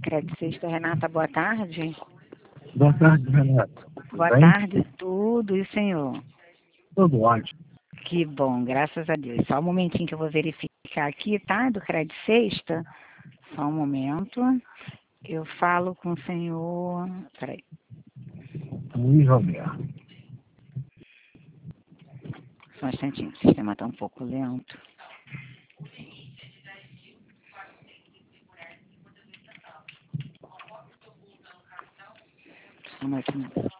Crédito Sexta, Renata, boa tarde. Boa tarde, Renato. Tudo Boa bem? tarde, tudo, e o senhor? Tudo ótimo. Que bom, graças a Deus. Só um momentinho que eu vou verificar aqui, tá? Do Crédito Sexta. Só um momento. Eu falo com o senhor. Peraí. Luiz Roberto. Só um instantinho, o sistema está um pouco lento. Só mais um minuto.